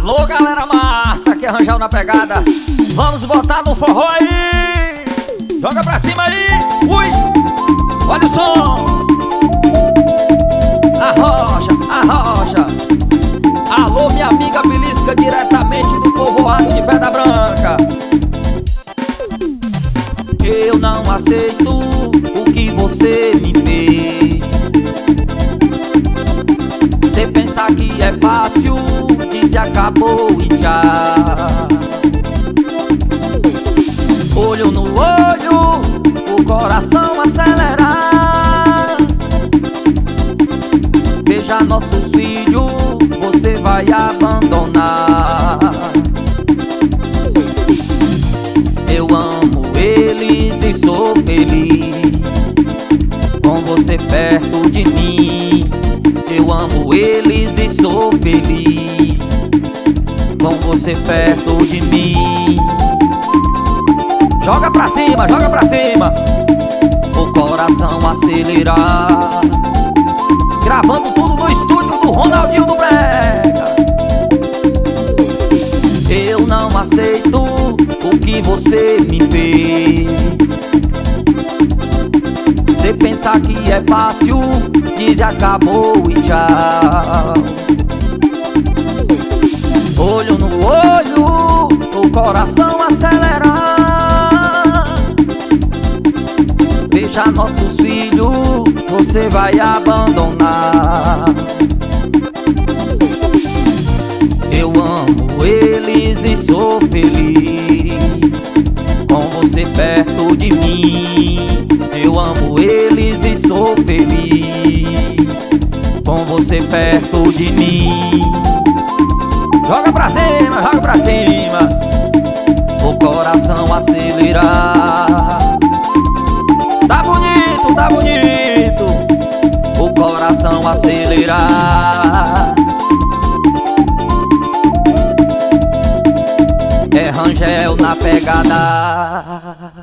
Alô, galera massa, que arranjou na pegada. Vamos botar no forró aí. Joga pra cima aí. Ui, olha o som. Arrocha, arrocha. Alô, minha amiga Belisca, diretamente do povoado de Pedra Branca. Eu não aceito o que você me fez. Você pensa que é fácil, diz acabou e já. Olho no olho, o coração acelerar. Veja nossos filhos, você vai abandonar. Eu amo eles e sou feliz com você perto de mim. Eu amo eles e sou feliz com você perto de mim. Joga pra cima, joga pra cima. O coração acelerar. Gravando tudo no estúdio do Ronaldinho do Brega. Eu não aceito o que você me fez. Você pensa que é fácil, diz acabou e tchau. Olho no olho, o coração acelerar. Veja nossos filhos, você vai abandonar. Eu amo eles e sou feliz com você perto de mim. Eu amo eles e sou feliz com você perto de mim. Joga pra cima, joga pra cima. O coração acelerar. Tá bonito, tá bonito. O coração acelerar. É Rangel na pegada.